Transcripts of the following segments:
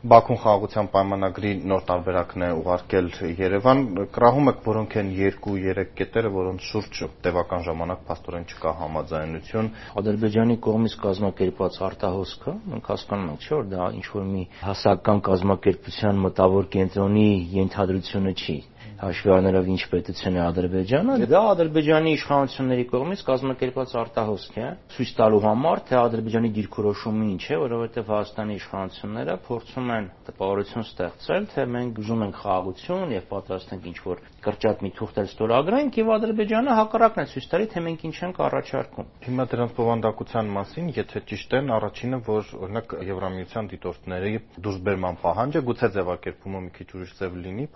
Բաքուն խաղաղության պայմանագրի նոր տարբերակն է ուղարկել Երևան, կրահում եք որոնք են 2-3 կետերը, որոնց շուրջ տևական ժամանակ փաստորեն չկա համաձայնություն։ Ադրբեջանի կողմից կազմակերպված արտահոսքը, մենք հասկանում ենք, չէ՞ որ դա ինչ որ մի հասարակական կազմակերպության մտավոր կենտրոնի ենթադրությունը չի, հաշվի առնելով ինչ պետություն է Ադրբեջանը, դա Ադրբեջանի իշխանությունների կողմից կազմակերպված արտահոսք է, ցույց տալու համար, թե Ադրբեջանի դիրքորոշումը ինչ է, որովհետև Հայաստանի իշխանությունները փորձում են տպավորություն ստեղծել, թե մենք ուզում ենք խաղաղություն եւ պատրաստ ենք ինչ-որ կրճատ մի թուղթ ստորագրենք, եւ Ադրբեջանը հակառակն է ցույց տալի, թե մենք ինչ ենք առաջարկում։ Հիմա դրանց բովանդակության մասին, եթե ճիշտ են, առաջինը, որ օրինակ Եվրամիության դիտորդների դուրսբերման պահանջը, գուցե ձևակերպումը մի քիչ ուրիշ ձև լինի,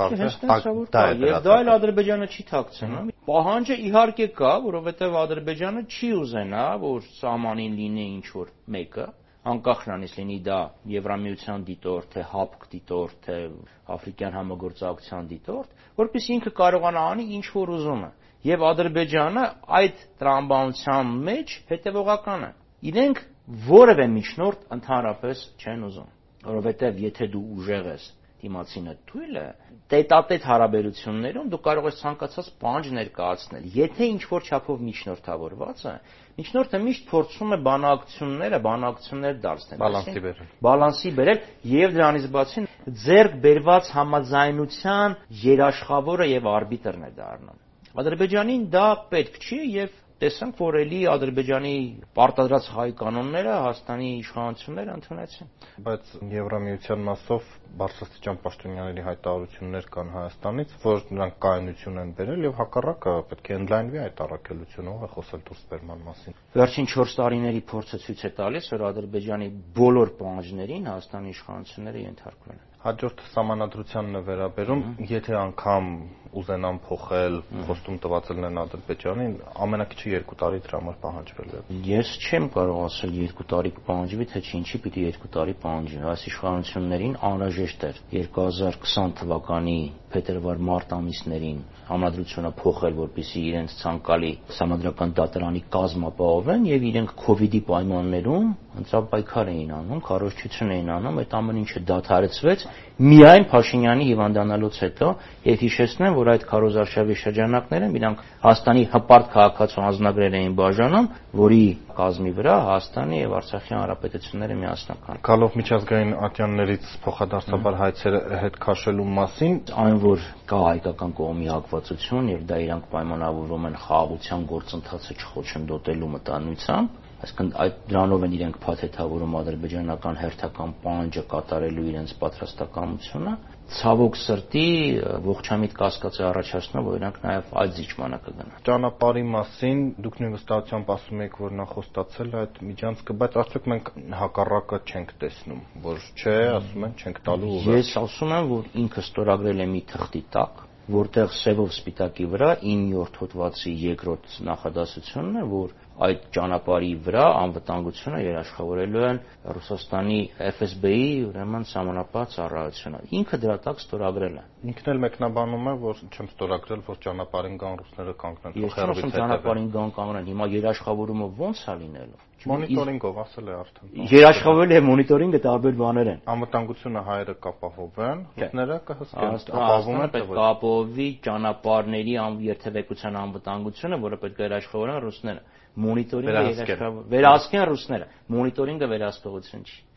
Եվ դա էլ Ադրբեջանը չի թաքցնում։ Պահանջը իհարկե կա, որովհետև Ադրբեջանը չի ուզենա, որ սահմանին լինի ինչ-որ մեկը, անկախ նրանից լինի դա Եվրամիության դիտորդ, թե ՀԱՊԿ դիտորդ, թե Աֆրիկյան համագործակցության դիտորդ, որպեսզի ինքը կարողանա անի ինչ որ ուզում է։ Եվ Ադրբեջանը այդ տրամաբանության մեջ հետևողական է։ Իրենք որևէ միջնորդ ընդհանրապես չեն ուզում, որովհետև եթե դու ուժեղ ես, դիմացինը թույլ է, տետատետ հարաբերություններում դու կարող ես ցանկացած պահանջ ներկայացնել։ Եթե ինչ-որ չափով միջնորդավորված է, միջնորդը միշտ փորձում է բանակցություններ դարձնել, բալանսի բերել եւ դրանից բացի ձեռք բերված համաձայնության երաշխավորը եւ արբիտրն է դառնում։ Ադրբեջանին դա պետք չի եւ տեսանք, որ էլի Ադրբեջանի պարտադրած հայ կանոնները Հայաստանի իշխանությունները ընդունեցին։ Բայց Եվրամիության մասով բարձրաստիճան պաշտոնյաների հայտարարություններ կան Հայաստանից, որ նրանք կայունություն են բերել եւ հակառակը պետք է ընդլայնվի այդ առաքելությունը, ով է խոսել դուրսբերման մասին։ Վերջին 4 տարիների փորձը ցույց է տալիս, որ Ադրբեջանի բոլոր պահանջներին Հայաստանի իշխանությունները ենթարկվել են։ Հաջորդ սահմանադրությանն է վերաբերում, եթե անգամ ուզենան փոխել, խոստում տված են Ադրբեջանին, ամենակիչը 2 տարի դրա համար պահանջվել է։ Ես չեմ կարող ասել 2 տարի կպահանջվի, թե ինչի պիտի 2 տարի պահանջվի։ Այս իշխանություններին անհրաժեշտ էր 2020 թվականի փետրվար-մարտ ամիսներին համադրությունը փոխել, որպեսզի իրենց ցանկալի համադրական դատարանի կազմ ապահովեն եւ իրենք կ-ի պայմաններում ընտրապայքար էին անում, քարոզչություն էին անում, այդ ամեն ինչը դադարեցվեց միայն Փաշինյանի հիվանդանալուց հետո եւ հիշեցնեմ, որ այդ քարոզարշավի շրջանակներում իրանք Հայաստանի հպարտ քաղաքացու անձնագրեր էին բաժանում, որի կազմի վրա Հայաստանի եւ Արցախի հանրապետությունները միասնական։ Գալով միջազգային ատյաններից փոխադարձաբար հայցերը հետ քաշելու մասին, այն որ կա հայկական կողմի հակվածություն եւ դա իրանք պայմանավորվում են խաղաղության գործընթացը չխոչընդոտելու մտանույթությամբ, այսինքն այդ դրանով են իրենք փաթեթավորում ադրբեջանական հերթական պահանջը կատարելու իրենց պատրաստակամությունը, ցավոք սրտի ողջամիտ կասկած է առաջացնում, որ իրանք նաև այդ զիջմանը կգնան։ Ճանապարհի մասին դուք նույն վստահությամբ ասում եք, որ նա խոստացել է այդ միջանցքը, բայց արդյոք մենք հակառակը չենք տեսնում, որ չէ, ասում են, չենք տալու ուղղը։ Ես ասում եմ, որ ինքը ստորագրել է մի թղթի տակ, որտեղ սևով սպիտակի վրա 9-րդ հոդվածի 2-րդ նախադասությունն է, որ այդ ճանապարհի վրա անվտանգությունը երաշխավորելու են Ռուսաստանի FSB-ի ուրեմն սահմանապահ ծառայությունը։ Ինքը դրա տակ ստորագրել է։ Ինքն էլ մեկնաբանում է, որ չեմ ստորագրել, որ ճանապարհին գան ռուսները կանգնեն խոհերից հետո։ Ճանապարհին գան կանգնեն։ Հիմա երաշխավորումը ո՞նց է լինելու։ Մոնիտորինգով ասել է արդեն։ Երաշխավորել է մոնիտորինգը տարբեր բաներ են։ Անվտանգությունը հայերը կապահովեն, ռուսները կհսկեն, ապահովում են, պետք է ապահովի ճանապարհների երթևեկության անվտանգությունը, որը պետք է երաշխավորեն ռուսները։ Մոնիտորինգը վերահսկեն ռուսները։ Մոնիտորինգը վերահսկողություն չի։